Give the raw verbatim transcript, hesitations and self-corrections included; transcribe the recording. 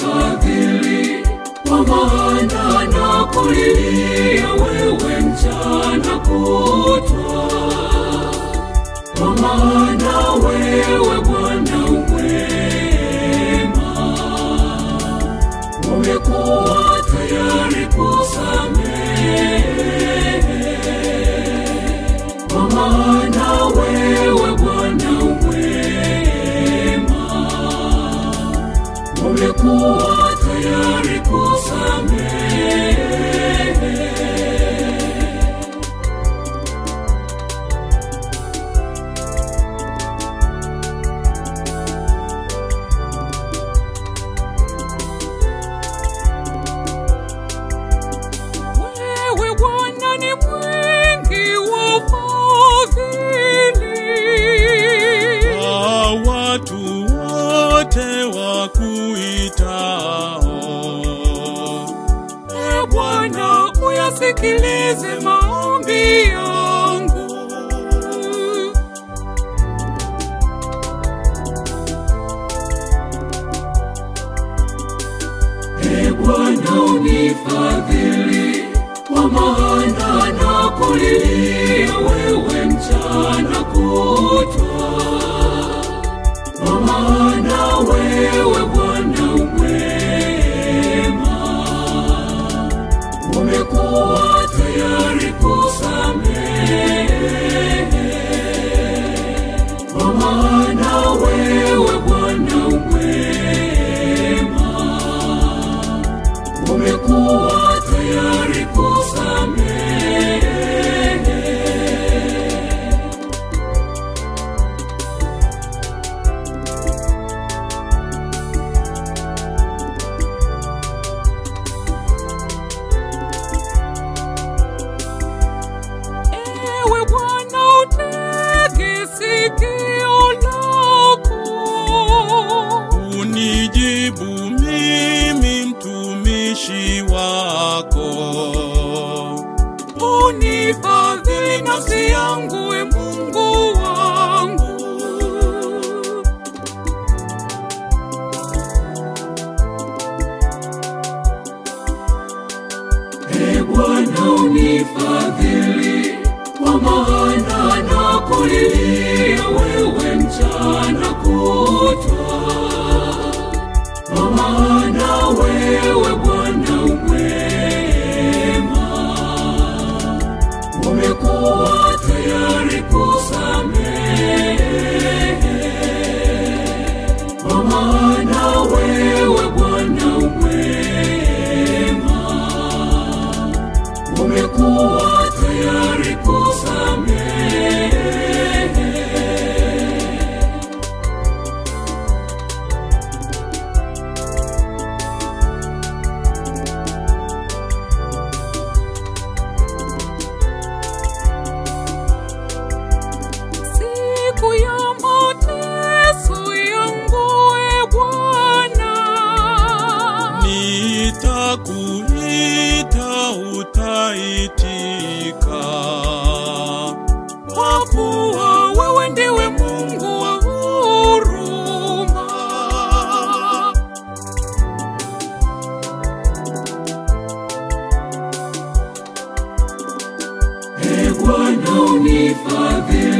unifadhili, kwa maana nakulilia wewe mchana kutwa. Kwa maana wewe Bwana umwema, umekuwa tayari kusamehe. Kwa maana wewe Bwana umwema, umekuwa tayari kusamehe. Wewe Bwana ni mwingi wa fadhili, kwa watu wote wakuitao. Ee Bwana, uyasikilize maombi yangu. Ee Bwana unifadhili, kwa maana nakulilia wewe mchana kutwa. Kwa maana wewe Bwana umwema, umekuwa tayari kusamehe. Kwa maana wewe Bwana umwema, umekuwa tayari kusamehe. Ewe Bwana, utege sikio lako, Unijibu mimi mtumishi wako. unifadhili nafsi yangu, e Mungu wangu. Ee Bwana unifadhili, kwa maana nakulilia wewe mchana kutwa. Kwa maana wewe Bwana umwema, umekuwa tayari kusamehe. Kwa maana wewe Bwana umwema, umekuwa tayari kusamehe. Siku ya mateso yangu, e Bwana, Nitakuita utaitika, kwa kuwa wewe ndiwe Mungu wa huruma. Ee Bwana unifadhili,